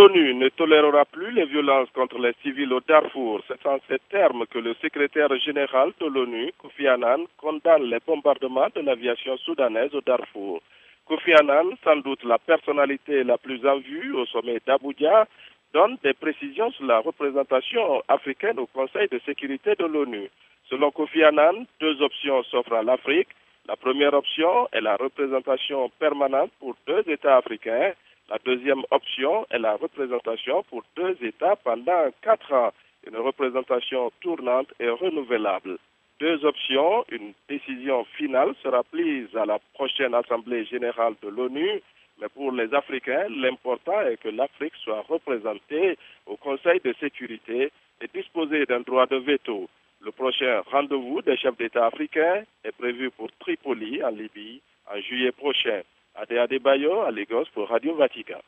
L'ONU ne tolérera plus les violences contre les civils au Darfour. C'est en ces termes que le secrétaire général de l'ONU, Kofi Annan, condamne les bombardements de l'aviation soudanaise au Darfour. Kofi Annan, sans doute la personnalité la plus en vue au sommet d'Abuja, donne des précisions sur la représentation africaine au Conseil de sécurité de l'ONU. Selon Kofi Annan, deux options s'offrent à l'Afrique. La première option est la représentation permanente pour deux États africains. La deuxième option est la représentation pour deux États pendant 4 ans, une représentation tournante et renouvelable. Deux options, une décision finale sera prise à la prochaine Assemblée générale de l'ONU, mais pour les Africains, l'important est que l'Afrique soit représentée au Conseil de sécurité et disposer d'un droit de veto. Le prochain rendez-vous des chefs d'État africains est prévu pour Tripoli, en Libye, en juillet prochain. Ade Adebayo à Lagos pour Radio Vatican.